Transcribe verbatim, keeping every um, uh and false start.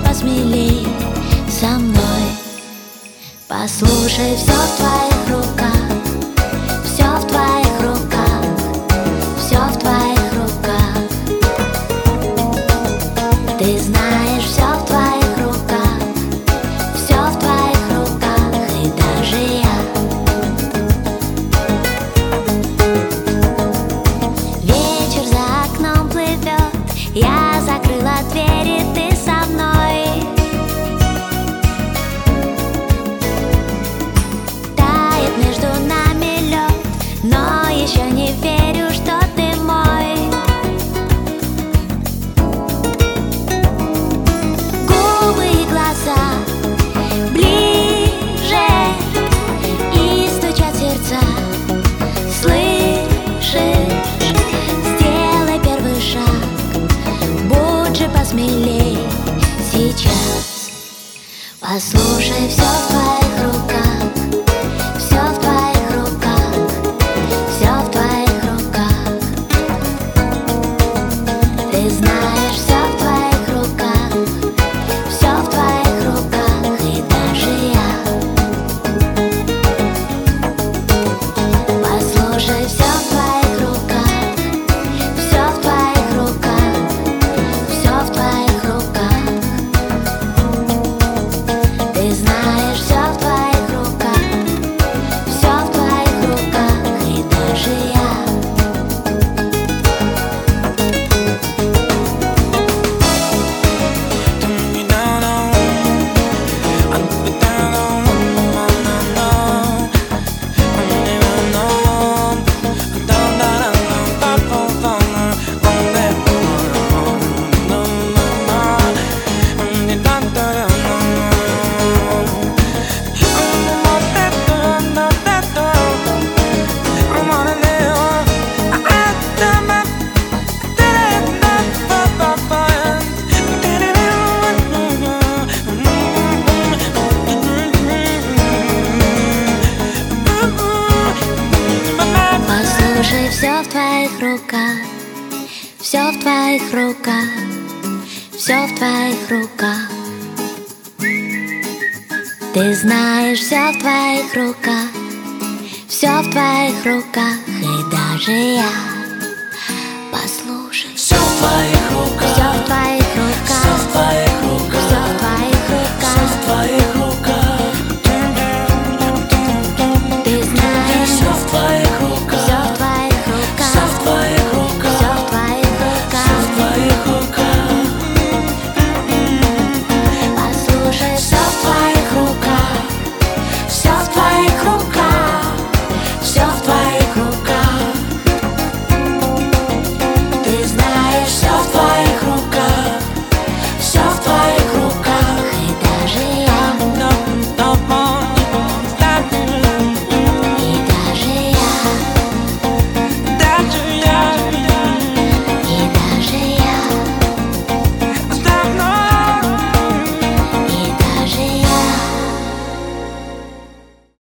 посмелей со мной. Послушай, все в твоих руках, все в твоих руках, все в твоих руках. Ты знаешь, все в твоих руках, все в твоих руках, и даже я. Вечер за окном плывет, я закрыла двери, ты со мной. Тает между нами лед, но еще не верю, что ты мой. Губы и глаза ближе, и стучат сердца. Слышишь? Сделай первый шаг, будь же посмелей сейчас. Послушай, все в твоих руках, все в твоих руках, все в твоих руках. Ты знаешь, все в твоих руках, все в твоих руках, и даже я. Послушай, все в твоих руках, все в твоих руках, все в твоих руках. Ты знаешь, все в твоих руках, все в твоих руках, и даже я. Послушай, все в твоих руках, все в твоих руках, все в твоих руках. Ты знаешь, все в твоих руках, все в твоих руках, и даже я. Послушай, все в твоих